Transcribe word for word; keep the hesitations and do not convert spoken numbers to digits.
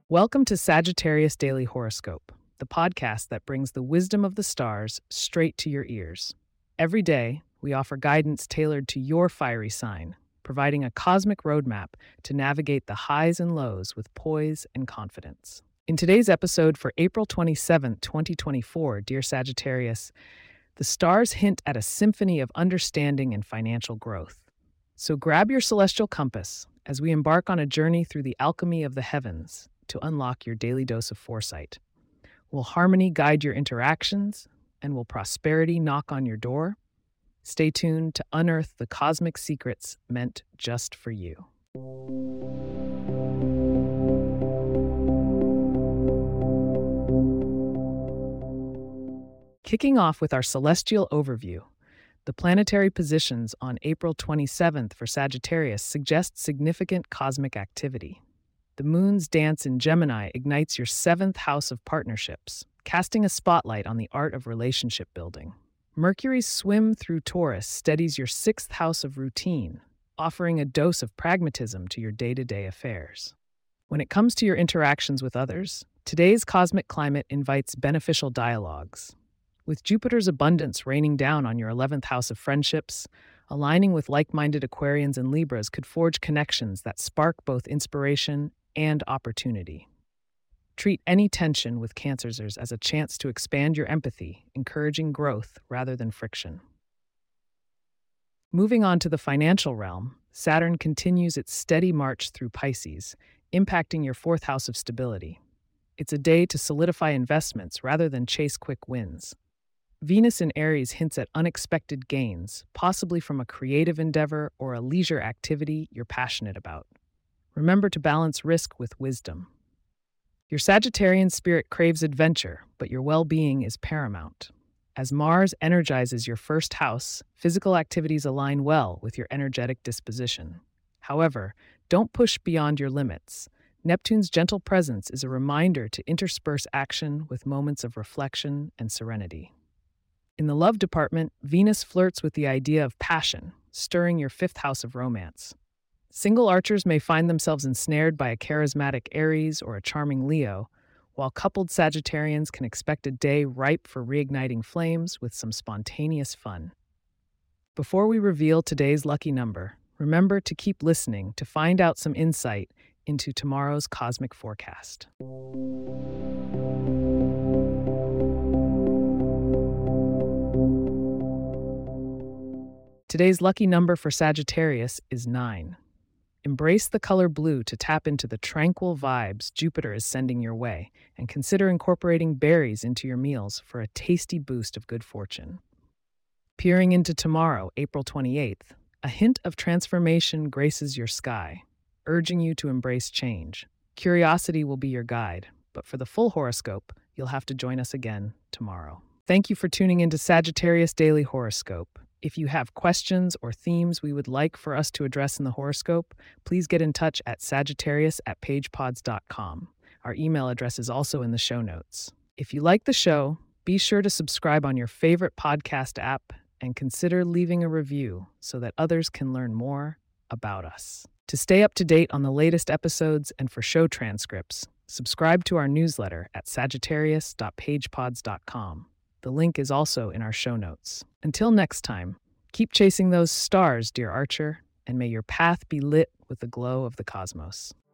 Welcome to Sagittarius Daily Horoscope, the podcast that brings the wisdom of the stars straight to your ears. Every day, we offer guidance tailored to your fiery sign, providing a cosmic roadmap to navigate the highs and lows with poise and confidence. In today's episode for April twenty-seventh, twenty twenty-four, dear Sagittarius, the stars hint at a symphony of understanding and financial growth. So grab your celestial compass as we embark on a journey through the alchemy of the heavens to unlock your daily dose of foresight. Will harmony guide your interactions, and will prosperity knock on your door? Stay tuned to unearth the cosmic secrets meant just for you. Kicking off with our celestial overview, the planetary positions on April twenty-seventh for Sagittarius suggest significant cosmic activity. The moon's dance in Gemini ignites your seventh house of partnerships, casting a spotlight on the art of relationship building. Mercury's swim through Taurus steadies your sixth house of routine, offering a dose of pragmatism to your day-to-day affairs. When it comes to your interactions with others, today's cosmic climate invites beneficial dialogues. With Jupiter's abundance raining down on your eleventh house of friendships, aligning with like-minded Aquarians and Libras could forge connections that spark both inspiration and opportunity. Treat any tension with Cancers as a chance to expand your empathy, encouraging growth rather than friction. Moving on to the financial realm, Saturn continues its steady march through Pisces, impacting your fourth house of stability. It's a day to solidify investments rather than chase quick wins. Venus in Aries hints at unexpected gains, possibly from a creative endeavor or a leisure activity you're passionate about. Remember to balance risk with wisdom. Your Sagittarian spirit craves adventure, but your well-being is paramount. As Mars energizes your first house, physical activities align well with your energetic disposition. However, don't push beyond your limits. Neptune's gentle presence is a reminder to intersperse action with moments of reflection and serenity. In the love department, Venus flirts with the idea of passion, stirring your fifth house of romance. Single archers may find themselves ensnared by a charismatic Aries or a charming Leo, while coupled Sagittarians can expect a day ripe for reigniting flames with some spontaneous fun. Before we reveal today's lucky number, remember to keep listening to find out some insight into tomorrow's cosmic forecast. Today's lucky number for Sagittarius is nine. Embrace the color blue to tap into the tranquil vibes Jupiter is sending your way, and consider incorporating berries into your meals for a tasty boost of good fortune. Peering into tomorrow, April twenty-eighth, a hint of transformation graces your sky, urging you to embrace change. Curiosity will be your guide, but for the full horoscope, you'll have to join us again tomorrow. Thank you for tuning into Sagittarius Daily Horoscope. If you have questions or themes we would like for us to address in the horoscope, please get in touch at sagittarius at pagepods dot com. Our email address is also in the show notes. If you like the show, be sure to subscribe on your favorite podcast app and consider leaving a review so that others can learn more about us. To stay up to date on the latest episodes and for show transcripts, subscribe to our newsletter at sagittarius dot pagepods dot com. The link is also in our show notes. Until next time, keep chasing those stars, dear Archer, and may your path be lit with the glow of the cosmos.